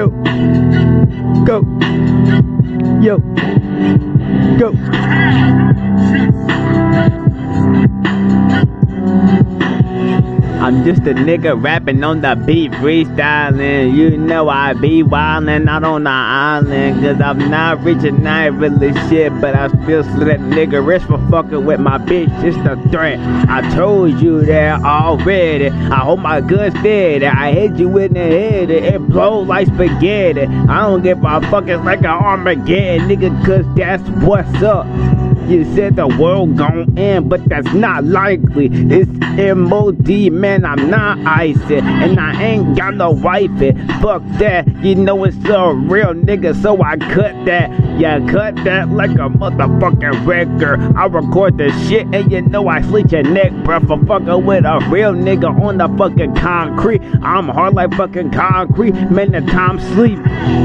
Go. Go. Yo. Go. I'm just a nigga rapping on the beat, freestyling. You know I be wildin' out on the island. Cause I'm not rich and I ain't really shit, but I still slit nigga rich for fucking with my bitch. It's a threat. I told you that already. I hope my gun steady. I hit you in the head. It blows like spaghetti. I don't give a fuck, it's like an Armageddon, nigga, cause that's what's up. You said the world gon' end, but that's not likely. It's MOD, man, I'm not icy, and I ain't got no wifey. Fuck that, you know it's a real nigga, so I cut that. Yeah, cut that like a motherfucking record. I record the shit, and you know I slit your neck, bruh, for fucking with a real nigga on the fucking concrete. I'm hard like fucking concrete, man, the time sleep.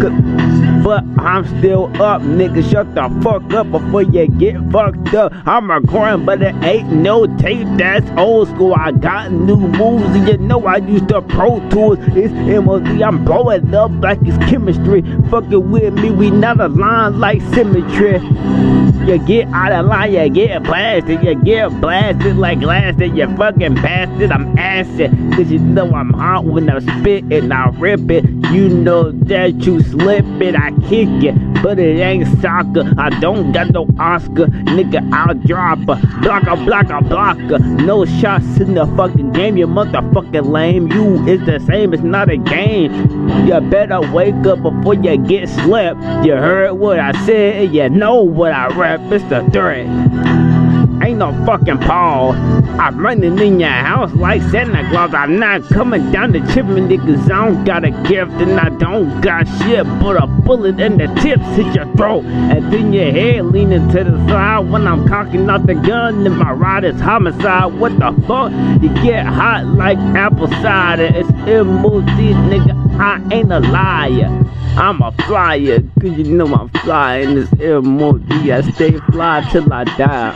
But I'm still up, nigga, shut the fuck up before you get fucked up. I'm recording, but it ain't no tape, that's old school. I got new moves, and you know I use the Pro Tools. It's MOD, I'm blowing up like it's chemistry. Fucking with me, we not aligned like symmetry. You get out of line, you get blasted. You get blasted like glass, and you fucking bastard. I'm acid, cause you know I'm hot when I spit and I rip it. You know that you slip it, I kick it, but it ain't soccer. I don't got no Oscar, nigga, I'll drop a blocker. No shots in the fucking game, you motherfucking lame. You is the same, it's not a game. You better wake up before you get slept. You heard what I said, and you know what I rap. It's the threat. Ain't no fucking pause. I'm running in your house like Santa Claus. I'm not coming down to chipping niggas. I don't got a gift and I don't got shit, but a bullet and the tips hit your throat, and then your head leaning to the side when I'm cocking out the gun. And my ride is homicide. What the fuck? You get hot like apple cider. It's MOD, nigga. I ain't a liar. I'm a flyer, cause you know I'm flying. This MOD, I stay fly till I die.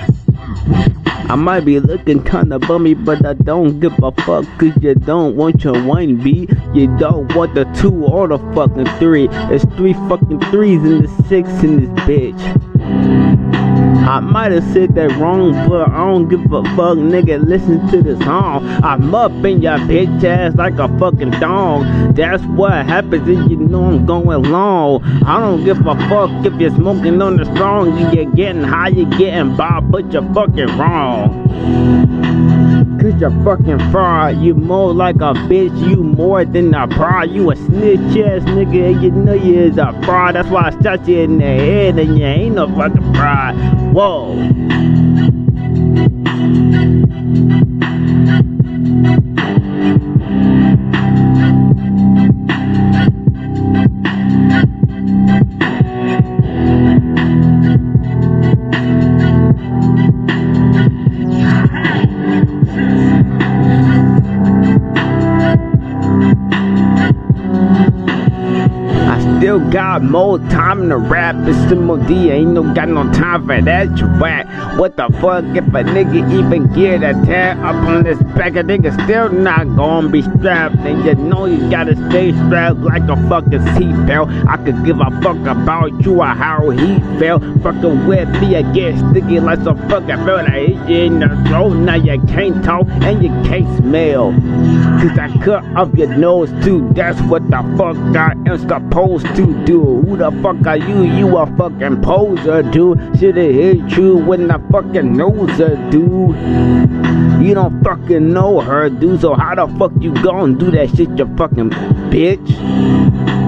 I might be looking kinda bummy, but I don't give a fuck, cause you don't want your 1B. You don't want the 2 or the fucking 3. There's 3 fucking 3s and the 6 in this bitch. I might have said that wrong, but I don't give a fuck, nigga, listen to the song. I'm up in your bitch ass like a fucking dog. That's what happens if you know I'm going long. I don't give a fuck if you're smoking on the strong. You're getting high, you're getting by, but you're fucking wrong. Cause you're fucking fraud. You more like a bitch, you more than a fraud. You a snitch ass nigga, and you know you is a fraud. That's why I shot you in the head, and you ain't no fucking fraud. Whoa. Still got more time to rap. It's MOD, ain't no got no time for that whack. What the fuck if a nigga even get a tag up on this back? A nigga still not gonna be strapped, and you know you gotta stay strapped like a fucking seatbelt. I could give a fuck about you or how he felt. Fucking with me, I get sticky like some fucking belt. I hit you in the throat, now you can't talk and you can't smell. Cause I cut off your nose too, that's what the fuck I am supposed to do. Who the fuck are you? You a fucking poser, dude. Shoulda hit you when I fucking knows her, dude. You don't fucking know her, dude. So how the fuck you gon' do that shit, you fucking bitch?